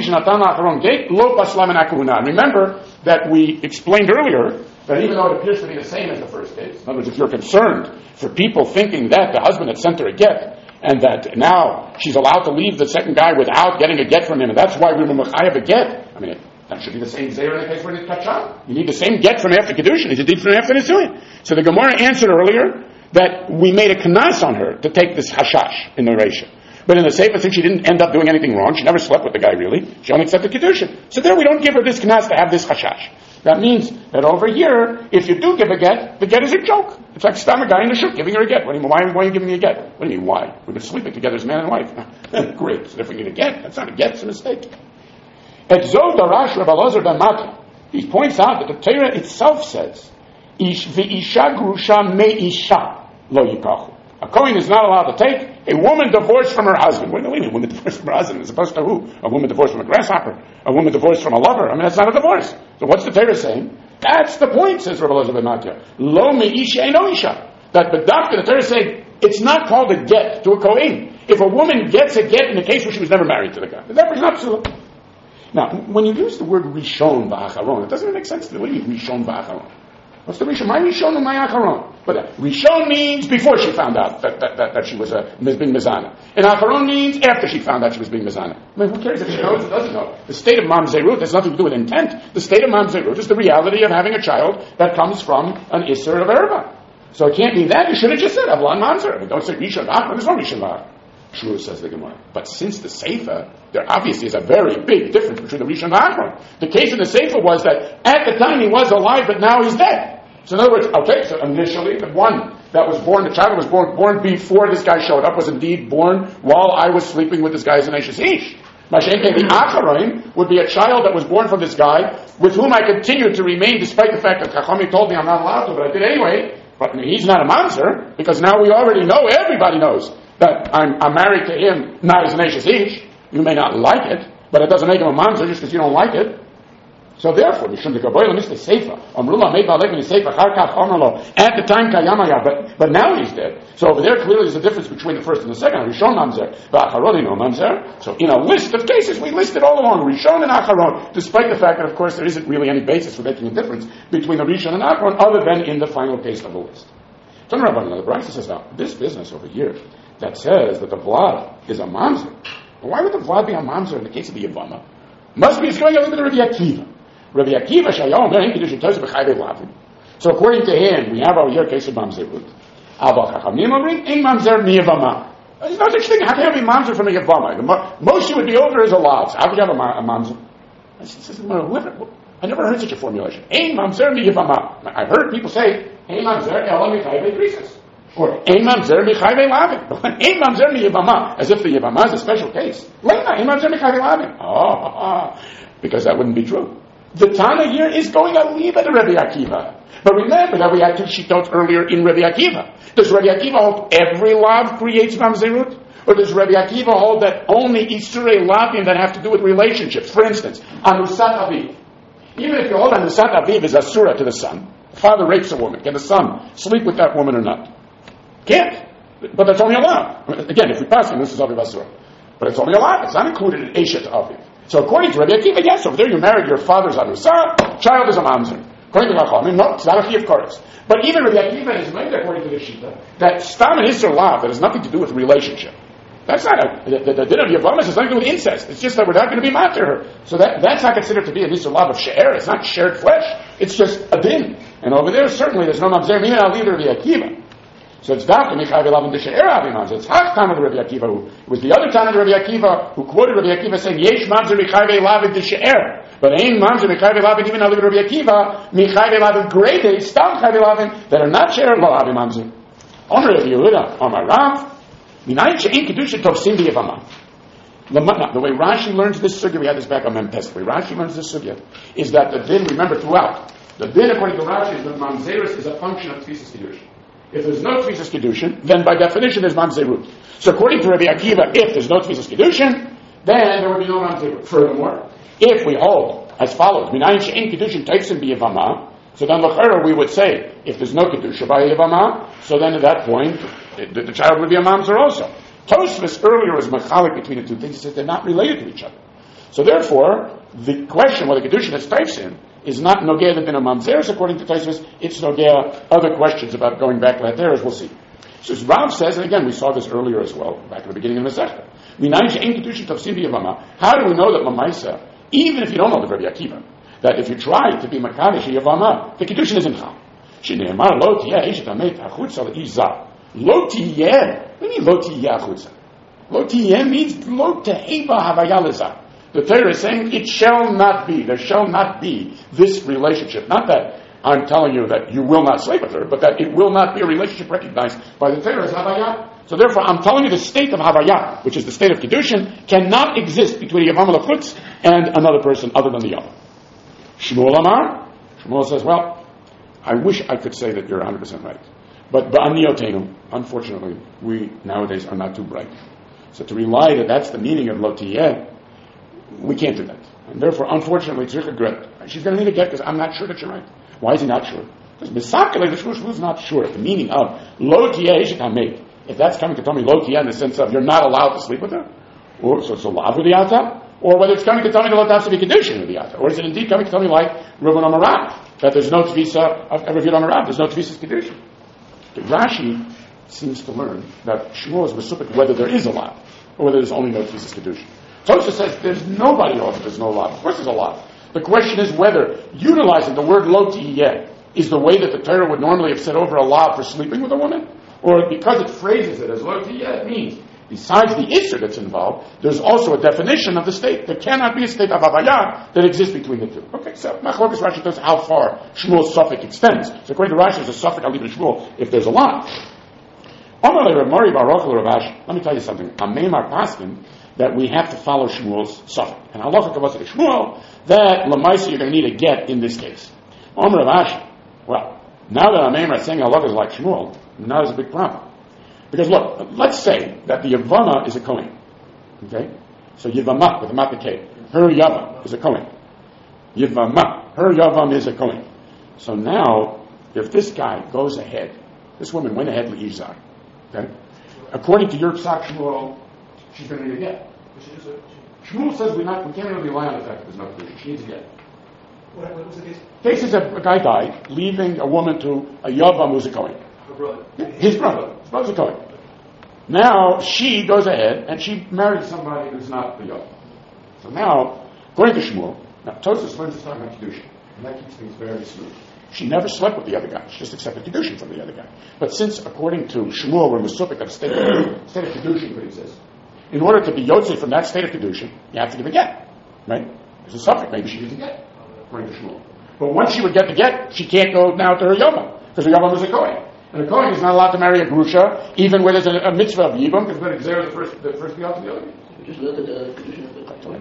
remember that we explained earlier that even though it appears to be the same as the first case, in other words, if you're concerned for people thinking that the husband had sent her a get, and that now she's allowed to leave the second guy without getting a get from him, and that's why we were mechayev a get, I mean, that should be the same zera in the case where it's kachah. You need the same get from after Kedushin as you did from after Nisuin. So the Gemara answered earlier that we made a kanas on her to take this hashash in the Reisha. But in the Sefer, since she didn't end up doing anything wrong, she never slept with the guy really, she only accepted Kedushin. So there we don't give her this kanas to have this hashash. That means that over here, if you do give a get, the get is a joke. It's like stam a guy in the shuk giving her a get. What do you mean, why, why are you giving me a get? What do you mean, why? We've been sleeping together as man and wife. Great. So if we get a get, that's not a get, it's a mistake. At Zod Darash Rabbi Elazar ben Mati, he points out that the Torah itself says, Ish v'isha grusha me'isha lo yikachu. A Kohen is not allowed to take a woman divorced from her husband. What do you mean, a woman divorced from her husband? As opposed to who? A woman divorced from a grasshopper? A woman divorced from a lover? I mean, that's not a divorce. So what's the Torah saying? That's the point, says Rabbi Elazar ben Mati. Lo me'isha eno isha. That the doctor, the Torah is saying, it's not called a get to a Kohen. If a woman gets a get in the case where she was never married to the guy, that was not so. Now, when you use the word Rishon v'acharon, it doesn't even make sense to me. What do you mean Rishon v'acharon? What's the Rishon? My Rishon and my Acharon. But uh, Rishon means before she found out that, that, that, that she was uh, being Mizana. And Acharon means after she found out she was being Mizana. I mean, who cares if she knows or doesn't know? The state of Mamzerut has nothing to do with intent. The state of Mamzerut is the reality of having a child that comes from an Isser of Erva. So it can't be that. You should have just said Avlan Mamzer. I mean, don't say Rishon v'acharon. There's no Rishon v'acharon. True, says the Gemara. But since the Sefer, there obviously is a very big difference between the Rishon and the Achron. The case in the Sefer was that at the time he was alive, but now he's dead. So in other words, okay, so initially the one that was born, the child that was born, born before this guy showed up was indeed born while I was sleeping with this guy as an Ashes Ish. Mashenke, the Acharon would be a child that was born from this guy with whom I continued to remain despite the fact that Chachami told me I'm not allowed to, but I did anyway. But he's not a mamzer because now we already know, everybody knows that I'm, I'm married to him, not as an Ashes Ish. You may not like it, but it doesn't make him a mamzer just because you don't like it. So therefore, at the time Kayamaya, but but now he's dead. So over there clearly there's a difference between the first and the second. Rishon mamzer, v'acharoni no mamzer. So in a list of cases we listed all along Rishon and Acharon, despite the fact that of course there isn't really any basis for making a difference between the Rishon and Acharon other than in the final case of the list. So the Brisa says now this business over here that says that the Vlad is a mamzer. Well, why would the Vlad be a mamzer in the case of the Yavama? Must be it's going a little bit of Rabbi Akiva. Rabbi Akiva Shayom, so according to him, we have over here a case of mamzerut. There's no such thing. How can you be mamzer from a yavama? Moshe would be over as a lav. How could you have a mamzer? I never heard such a formulation. Ein mamzer mi yavama. I've heard people say ein mamzer ela mi chayvei krisis, or ein mamzer mi chayvei lavin. Ein mamzer mi yavama, as if the yavama is a special case. Lena ein mamzer mi chayvei lavin. Oh, because that wouldn't be true. The Tana here is going a little bit of Rabbi Akiva. But remember that we had two shittot earlier in Rabbi Akiva. Does Rabbi Akiva hold every lav creates mamzerut? Or does Rabbi Akiva hold that only Isurei lavim that have to do with relationships? For instance, Anusat Aviv. Even if you hold Anusat Aviv is Asura to the son, the father rapes a woman, can the son sleep with that woman or not? Can't. But that's only allowed. Again, if we pass him, this is Aviv Asura. But it's only allowed. It's not included in Eshet Aviv. So according to Rabbi Akiva, yes, over there you married your father's anusa, child is a mamzer. According to Chachamim, no, it's not a of course. But even Rabbi Akiva is made according to the Shita that stam and Isser lav that has nothing to do with relationship. That's not a the, the, the din of Yavamas has nothing to do with incest. It's just that we're not going to be matter her. So that that's not considered to be an Isser lav of she'er. It's not shared flesh. It's just a din. And over there certainly there's no mamzer. Mina al either Rabbi Akiva. So it's Dafka Michai V'Lavin D'She'er Avi Mamzer. It's Hach Tana Rabbi Akiva, who it was the other Tana Rabbi Akiva who quoted Rabbi Akiva saying, Yesh Mamzer Michai V'Lavin D'She'er. But Ein Mamzer Michai V'Lavin, even Rabbi Akiva, Michai V'Lavin Grede, Stam Chai V'Lavin, that are not She'er Lo Avi Mamzer. Omer Rabbi Yehuda, Omer Rav, Minayin She'en Kedusha Tovsim B'Yavama. The way Rashi learns this sugya, we had this back on Memtes. The way Rashi learns this sugya is that the din, remember throughout, the din according to Rashi is that mamzerus is a function of tfisas kedushin. If there's no tfisas kedushin, then by definition there's mamzerut. So according to Rabbi Akiva, if there's no tfisas kedushin, then there would be no mamzerut. Furthermore, if we hold as follows, minayin she'en kedushin taifsim b'yavama, so then l'chera we would say, if there's no kedusha by yavama, so then at that point the, the child would be a mamzer also. Tosfos earlier was machalik between the two things. He said they're not related to each other. So therefore, the question whether kedushin is taifsim is not nogea the din of mamzeres according to Tosfos. It's nogea other questions about going back to that as we'll see. So as Rav says, and again we saw this earlier as well, back at the beginning of the Masechta. How do we know that Lamaisa, even if you don't know the Rabbi Akiva, that if you try to be Makadosh Yavama, the Kedushin isn't Chal? Shneimar lo tiyeh eshet hamet hachutza leish zar. Lo tiyeh. What do you mean lo tiyeh hachutza? Lo tiyeh means lo teheba havaya lezar. The Torah is saying it shall not be. There shall not be this relationship. Not that I'm telling you that you will not sleep with her, but that it will not be a relationship recognized by the Torah as havaya. So therefore, I'm telling you the state of havaya, which is the state of kedushin, cannot exist between a yavam lachutz and another person other than the yavam. Shmuel Amar, Shmuel says, well, I wish I could say that you're one hundred percent right. But ba'aniotenu, unfortunately, we nowadays are not too bright. So to rely that that's the meaning of lo tiyeh, we can't do that. And therefore, unfortunately, tzricha gret. She's going to need a get because I'm not sure that you're right. Why is he not sure? Because Misakale, the Shmuel is not sure. The meaning of lo tiyeh eshet hamet, if that's coming to tell me lo tiyeh in the sense of you're not allowed to sleep with her, or so it's a lav with the ata, or whether it's coming to tell me that has to be kedushin with the ata, or is it indeed coming to tell me like Reuven Amarav, that there's no tvisa of Reuven Amarav, there's no tvisas kedushin. But Rashi seems to learn that Shmuel is mesupik whether there is a lav, or whether there's only no tvisas kedushin. Tosha says there's nobody else if there's no lav. Of course there's a lav. The question is whether utilizing the word lo tiyeh is the way that the Torah would normally have said over a lav for sleeping with a woman, or because it phrases it as lo tiyeh, it means besides the issur that's involved, there's also a definition of the state. There cannot be a state of havaya that exists between the two. Okay, so Machlokas Rashi tells how far Shmuel's suffix extends. So according to Rashi, there's a suffix, I'll leave it to Shmuel, if there's a lot. Let me tell you something. Amemar Paskin, that we have to follow Shmuel's suffix. And halacha kavos to Shmuel, that Lamaisa you're going to need a get in this case. Omer Rav, well, now that Amemar is saying halacha is like Shmuel, now there's a big problem. Because look, let's say that the Yavama is a Kohen. Okay? So Yavama, with a Mapikeh. Her Yavam is a Kohen. Yavama, her Yavam is a Kohen. So now, if this guy goes ahead, this woman went ahead with Izar. Okay? According to your Psak Shmuel, she's going to need a get. Shmuel says we're not, we can't really rely on the fact that there's no condition. She needs a get. What, what was the case? Case is a, a guy died, leaving a woman to a Yavam who's a Kohen. Her brother. His brother. His brother's a Kohen. Now, she goes ahead, and she married somebody who's not the Yavam. So now, according to Shmuel, now Tosfos learns to talk about Kedushin, and that keeps things very smooth. She never slept with the other guy. She just accepted Kedushin from the other guy. But since, according to Shmuel, we're Mesupik that a state of, state of Kedushin could exist, in order to be Yotzei from that state of Kedushin, you have to give a get. Right? There's a suffix. Maybe she needs a get, according to Shmuel. But once she would get the get, she can't go now to her Yavam, because her Yavam is a Kohen. And a Kohen is not allowed to marry a Grusha, even when there's a, a mitzvah of Yibam, because then Xer is the first, the first beyond the other. We just learned that the condition of the Before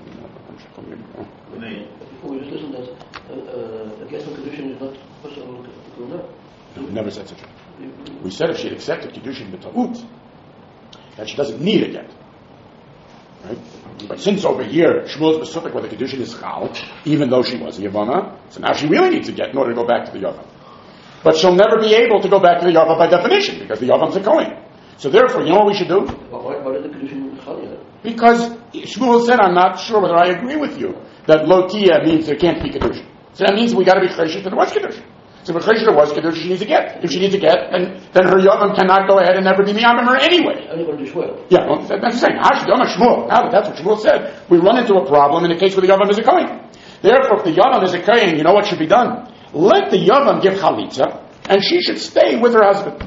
we just listened that uh, uh, a guest on Kedushin is not possible to Kuna. No, we never said such a thing. We said if she had accepted Kedushin b'ta'ut, that she doesn't need a get. Right? But since over here, Shmuel's specific whether Kedushin is chal, even though she was a Yavama, so now she really needs a get in order to go back to the Yavam. But she'll never be able to go back to the Yavam by definition, because the Yavam's a Kohen. So therefore, you know what we should do? Why, why did the Kedushin chal yet? Because Shmuel said, I'm not sure whether I agree with you, that lo tiyeh means there can't be Kedushin. So that means we got to be chayshit that there was Kedushin. So if chayshit there was Kedushin, she needs a get. If she needs a get, then, then her Yavam cannot go ahead and never be miyamim her anyway. Anybody to Shmuel. Yeah, well, that's the same. Hash Yom Shmuel. Now that that's what Shmuel said, we run into a problem in the case where the Yavam is a Kohen. Therefore, if the Yavam is a Kohen, you know what should be done? Let the Yavam give chalitza, and she should stay with her husband.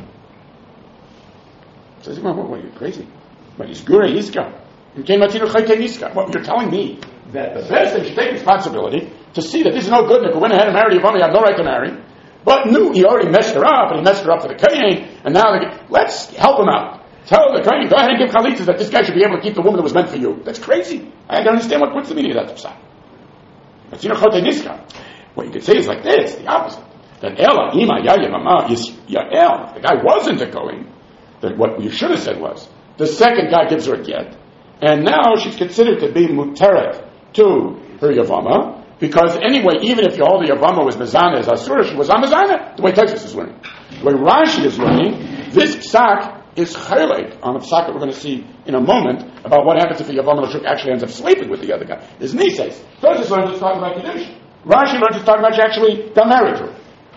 Says, well, what, what are you crazy? But he's gura iska. Well, you're telling me that the best thing should take responsibility to see that this is no good, and if we went ahead and married Yavama, you have no right to marry. But no, he already messed her up, and he messed her up for the Kohen, and now they get, let's help him out. Tell the Kohen, go ahead and give chalitzas that this guy should be able to keep the woman that was meant for you. That's crazy. I don't understand what, what's the meaning of that psak. But you know, chote niska. What you could say is like this, the opposite. That Ela, Ima, Yaya, Mama, Yael, if the guy wasn't a Kohen, then what you should have said was, the second guy gives her a get, and now she's considered to be muteret to her Yavama, because anyway, even if all the Yavama was Mezana as Asura, she was on Mezana, the way Texas is learning. The way Rashi is learning, this psak is chaylik on a psak that we're going to see in a moment about what happens if a Yavama Lashuk actually ends up sleeping with the other guy. There's Nises. Texas learns it's talking about Kedusha. Rashi learns it's talking about she actually got married to her.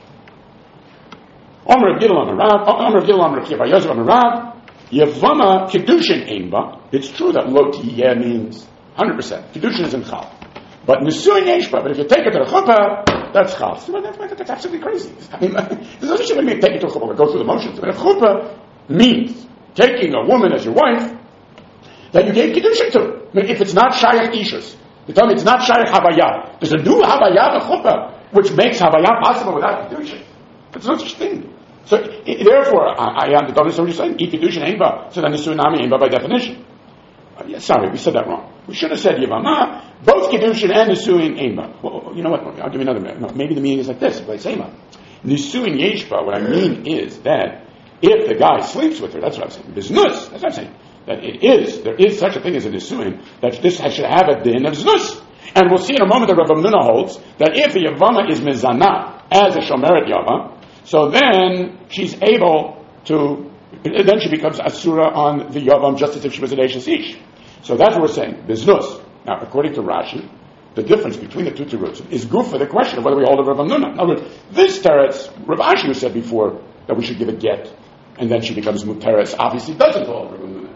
Omer of Gidel Omer Rav, Omer of Gidel Omer of Kiva Yosef Omer Rav, Yavama Kedushin Einba. It's true that Lo Tiyeh means one hundred percent. Kedushin is in Chal. But Nisuin Yeshba, but if you take it to the Chuppah, that's Chal. So that's absolutely crazy. I mean, there's no such thing when you take it to the Chuppah, go through the motions. But if Chuppah means taking a woman as your wife, that you gave Kedushin to. I mean, if it's not Shayach Ishus, you tell me it's not Shayach Havayah. There's a new Havayah, the Chuppah, which makes Havayah possible without Kedushin. There's no such thing. So, I, therefore, I, I don't understand what you're saying. E Kedushin Einba. So then Nisuin Nami Einba by definition. Uh, yeah, sorry, we said that wrong. We should have said Yavama, both Kedushin and Nisuin Einba. Well, you know what? I'll give you another minute. No, maybe the meaning is like this. Like Sema. Nisuin Yeshba, what I mean is that if the guy sleeps with her, that's what I'm saying. Biznus, that's what I'm saying. That it is, there is such a thing as a Nisuin, that this should have a din of Znus. And we'll see in a moment that Rav Hamnuna holds that if the Yavama is Mizana as a Shomeret Yava, so then she's able to, then she becomes Asura on the Yavam just as if she was an Eishes Ish. So that's what we're saying, Biznus. Now, according to Rashi, the difference between the two terutzim is good for the question of whether we hold a Rav Hamnuna. In other words, this teretz, Rav Ashi said before that we should give a get, and then she becomes Muteres, obviously doesn't hold a Rav Hamnuna.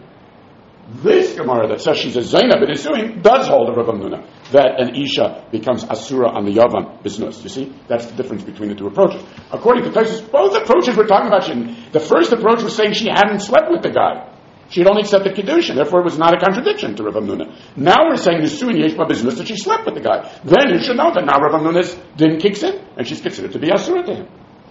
This Gemara that says she's a Zainab in Isuin does hold a Rav Hamnuna, that an Isha becomes Asura on the Yavam Biznus. You see? That's the difference between the two approaches. According to Tosfos, both approaches we're talking about, the first approach was saying she hadn't slept with the guy. She had only accepted Kedushin, therefore it was not a contradiction to Rav Hamnuna. Now we're saying Nisuin Yeshba Biznus that she slept with the guy. Then you should know that now Rav Hamnuna's din kicks in, and she's considered to be Asura to him.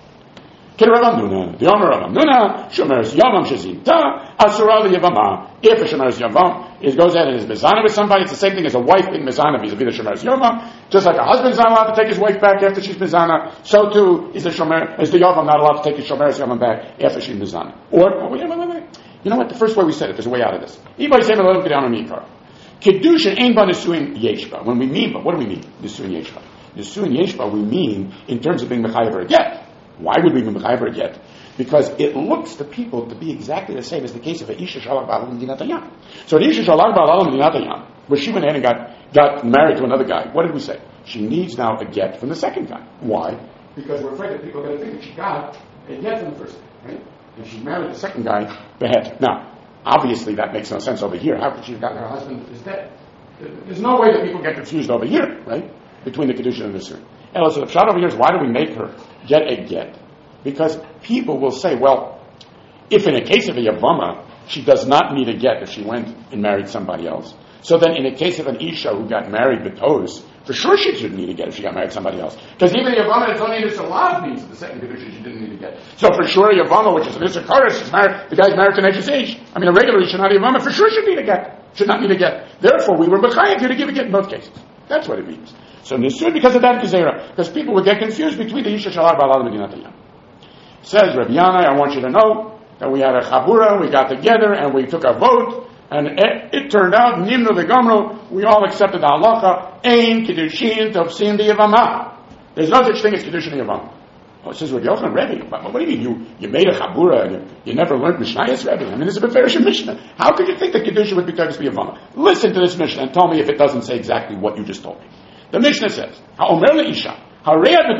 Rav Hamnuna, the Omer Rav Hamnuna, Shomeres Yavam Shezinta, Asura Yavama. If a Shomeres Yavam it goes out and is Mezana with somebody, it's the same thing as a wife being Mezana vis-a-vis the Shomeres Yavam. Just like a husband's not allowed to take his wife back after she's Mezana, so too is the Shomer, is the Yavam not allowed to take his Shomeres Yavam back after she's Mezana. Or, oh, wait, wait, wait, wait. You know what? The first way we said it, there's a way out of this. Anybody say Melodim Kedown or Mikar? Kedushin ain't ba Nisuin Yeshba. When we mean, but what do we mean? Nisuin Yeshba. Nisuin Yeshba we mean in terms of being Mechayev or get. Why would we be Mechayev yet? Because it looks to people to be exactly the same as the case of a Isha Shalach Ba'al Medinat Hayam. So the Isha Shalach Ba'al Medinat Hayam, where she went in and got, got married to another guy, what did we say? She needs now a get from the second guy. Why? Because we're afraid that people are going to think that she got a get from the first guy, right? And she married the second guy, behead. Now, obviously that makes no sense over here. How could she have gotten her husband is dead? There's no way that people get confused over here, right? Between the Kedushin and the Nisuin. And so the shot over here is, why do we make her get a get? Because people will say, well, if in a case of a Yavama, she does not need a get if she went and married somebody else. So then in a case of an Isha who got married B'tos, for sure she shouldn't need a get if she got married somebody else. Because even a Yavama that's only in a Salav means the second Kedushin she didn't need a get. So for sure a Yavama, which is an Isha Karas, she's married, the guy's married to an Eishes Ish. I mean a regular Isha, not a Yavama, for sure should need a get. Should not need a get. Therefore we were B'chayev here to give a get in both cases. That's what it means. So Nisuin because of that Gezerah, because people would get confused between the Isha Shalar Ba'al Medinat Hayam. Says Rabbi Yanai, I want you to know that we had a chabura, we got together and we took a vote, and it, it turned out, Nimnu the Gomro, we all accepted the halacha, Ein Kiddushin Tofsin the Yavama. There's no such thing as Kiddushin Yavama. Oh, it says Rabbi Yochanan, Rebbe, what, what do you mean? You, you made a chabura and you, you never learned Mishnayos, Rebbe? I mean, this is a Beferish Mishnah. How could you think that Kiddushin would be Tofsin the Yavama? Listen to this Mishnah and tell me if it doesn't say exactly what you just told me. The Mishnah says, Ha'omer le'isha, a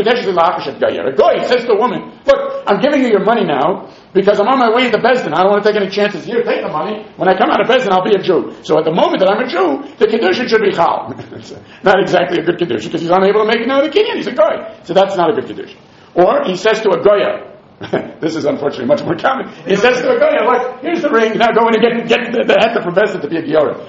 guy says to a woman, look, I'm giving you your money now because I'm on my way to Bezdin. I don't want to take any chances here. Take the money. When I come out of Bezdin, I'll be a Jew. So at the moment that I'm a Jew, the Kedushin should be Chal. Not exactly a good Kedushin because he's unable to make another Kinyan. He's a guy. So that's not a good Kedushin. Or he says to a Goya, this is unfortunately much more common. He says to a Goya, look, here's the ring. Now go in and get, get the, the heter from Bezdin to be a Giora.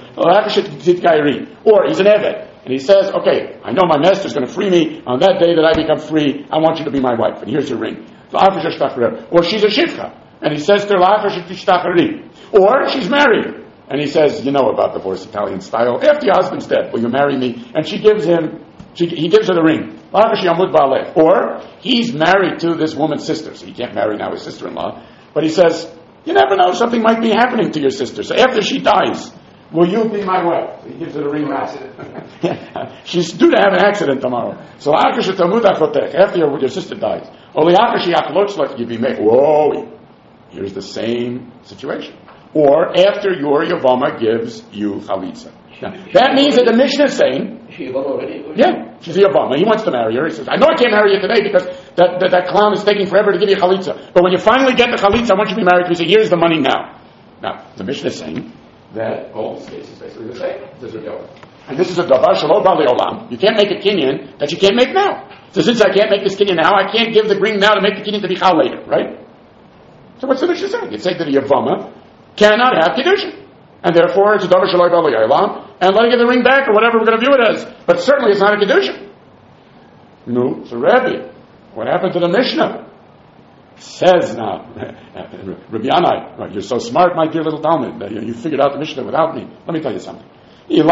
Or he's an Evet. And he says, okay, I know my master's going to free me. On that day that I become free, I want you to be my wife. And here's your ring. Or she's a shivcha. and he says to her, or she's married, and he says, you know about divorce Italian style, after your husband's dead, will you marry me? And she gives him, she, he gives her the ring. Or he's married to this woman's sister, so he can't marry now his sister-in-law, but he says, you never know, something might be happening to your sister, so after she dies, will you be my wife? He gives her the ring now. She's due to have an accident tomorrow. So after your, your sister dies, whoa, here's the same situation. Or after your Yavama gives you Chalitza. Now, that means that the Mishnah is saying, is she Yavama already? Yeah, she's a Yavama. He wants to marry her. He says, I know I can't marry you today because that, that, that clown is taking forever to give you Chalitza. But when you finally get the Chalitza, I want you to be married to me. So here's the money now. Now, the Mishnah is saying that all this case is basically the same. This is and this is a Davar Shelo Bali Olam. You can't make a kinyan that you can't make now. So since I can't make this kinyan now, I can't give the ring now to make the kinyan to be chal later, right? So what's the Mishnah saying? It's saying that a Yavama cannot have Kiddushin. And therefore, it's a Davar Shaloi Bali Olam, and let her get the ring back, or whatever we're going to view it as. But certainly it's not a Kiddushin. No, so Rabbi, what happened to the Mishnah? Says now, Rabbi Yanai, right, you're so smart, my dear little Talmud, you, you figured out the Mishnah without me. Let me tell you something. If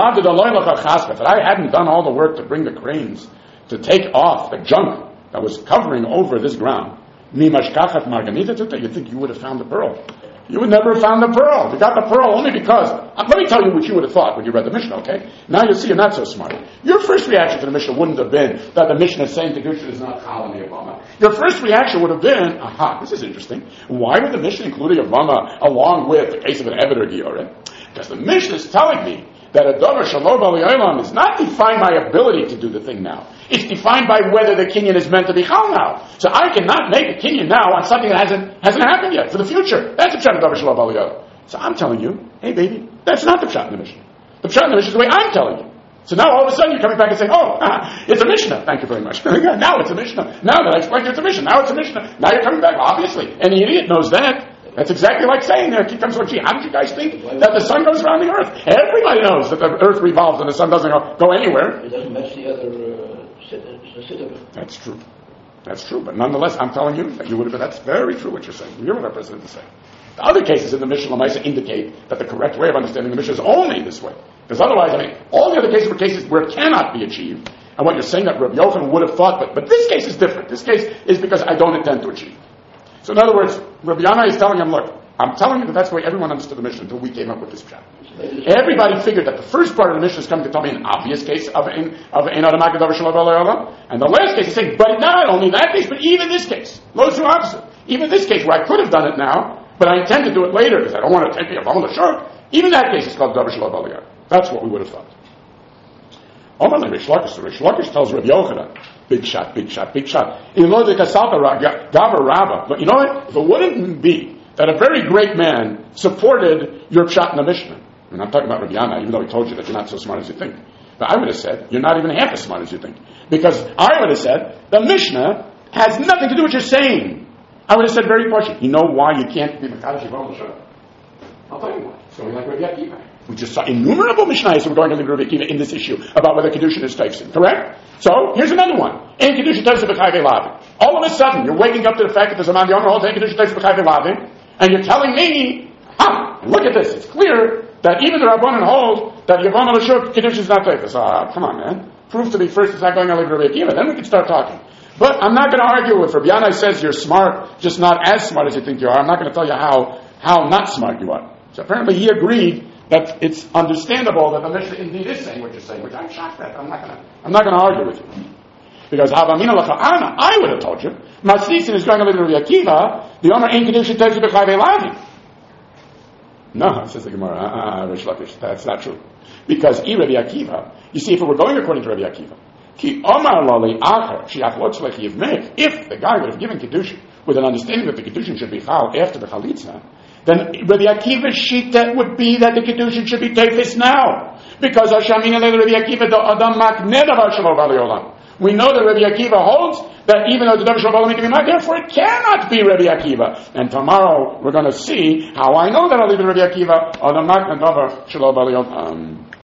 I hadn't done all the work to bring the cranes, to take off the junk that was covering over this ground, you think you would have found the pearl? You would never have found the pearl. You got the pearl only because, uh, let me tell you what you would have thought when you read the Mishnah, okay? Now you see you're not so smart. Your first reaction to the Mishnah wouldn't have been that the Mishnah is saying Kedusha is not Chal in the Yavama. Your first reaction would have been, aha, this is interesting. Why would the Mishnah include a Yavama along with the case of an Eved or Giora? Because the Mishnah is telling me that a Davar Shalom Bali Olam is not defined by ability to do the thing now. It's defined by whether the kinyan is meant to be chal now. So I cannot make a kinyan now on something that hasn't hasn't happened yet for the future. That's the pshat of Davar Shalom Bali Olam. So I'm telling you, hey baby, that's not the pshat in the Mishnah. The pshat in the Mishnah is the way I'm telling you. So now all of a sudden you're coming back and saying, oh, ah, it's a Mishnah. Thank you very much. Now it's a Mishnah. Now that I explained to you it's a Mishnah, now it's a Mishnah. Now you're coming back, obviously. Any idiot knows that. That's exactly like saying there, comes what, gee, how did you guys think that the sun goes around the earth? Everybody knows that the earth revolves and the sun doesn't go, go anywhere. It doesn't match the other uh, citadel. That's true. That's true. But nonetheless, I'm telling you that you would have been, that's very true what you're saying. You're what our president is saying. The other cases in the Mishnah Lamaisa indicate that the correct way of understanding the Mishnah is only this way. Because otherwise, I mean, all the other cases were cases where it cannot be achieved. And what you're saying that Rabbi Yochanan would have thought, but, but this case is different. This case is because I don't intend to achieve. So in other words, Rabbi Yanai is telling him, look, I'm telling you that that's the way everyone understood the Mishnah until we came up with this pshat. Everybody figured that the first part of the Mishnah is coming to tell me an obvious case of an of an Adamaka Davar Shalom Bali Olam, and the last case is saying, but not only that case, but even this case, those two opposite. Even this case where I could have done it now, but I intend to do it later because I don't want to take the Avam L'Shur. Even that case is called Davar Shalom Bali Olam. That's what we would have thought. Omar Rish Lakish, Rish Lakish tells Rabbi Yochanan, big shot, big shot, big shot. You know the Kasalta Gava Rabba, but you know what? If it wouldn't be that a very great man supported your pshat in the Mishnah. And I'm talking about Rabbi Yana, even though he told you that you're not so smart as you think. But I would have said, you're not even half as smart as you think. Because I would have said, the Mishnah has nothing to do with what you're saying. I would have said very partially, you know why you can't be Makadosh Yavon L'Shur? I'll tell you why. So we like Rabbi Akiva. We just saw innumerable Mishnayos who were going to Rabbi Akiva in this issue about whether Kedushin is Taifsin. Correct? So, here's another one. In Kedushin Taifsin B'chai V'Lavin. All of a sudden, you're waking up to the fact that there's a man the owner holds in Kedushin Taifsin B'chai V'Lavin, and you're telling me, ah, look at this. It's clear that even the Rabbanan hold that Yavon L'Shur Kedushin is not Taifsin. Ah, come on, man. Prove to me first it's not going on like Rabbi Akiva. Then we can start talking. But I'm not going to argue with Rabbi Yanai says you're smart, just not as smart as you think you are. I'm not going to tell you how, how not smart you are. So apparently he agreed that it's understandable that the Mishnah indeed is saying what you're saying, which I'm shocked at. I'm not going to, I'm not going to argue with you. Because Havamina L'Cha'ana, I would have told you, Maslisin is going to live in Rabbi Akiva, the owner ain't Kedushin Tevzi B'chai V'Lavin. No, says the Gemara, uh, uh, Rish Lakish, that's not true. Because I Rabbi Akiva, you see, if it were going according to Rabbi Akiva, Ki Omar Lali Acher, Shiach Lotzlech Yivmech, if the guy would have given Kedushin with an understanding that the Kedushin should be Chal after the Chalitza, then Rabbi Akiva's shita would be that the Kedushin should be Tefis now. Because Hashamin Alei Rabbi Akiva, the Adam Makneh Davar Shalom Bali Olam. We know that Rabbi Akiva holds that even though the Davar Shalom Bali Olam can be marked, therefore it cannot be Rabbi Akiva. And tomorrow we're going to see how I know that I'll leave Rabbi Akiva, Adam Makneh Davar Shalom Bali Olam.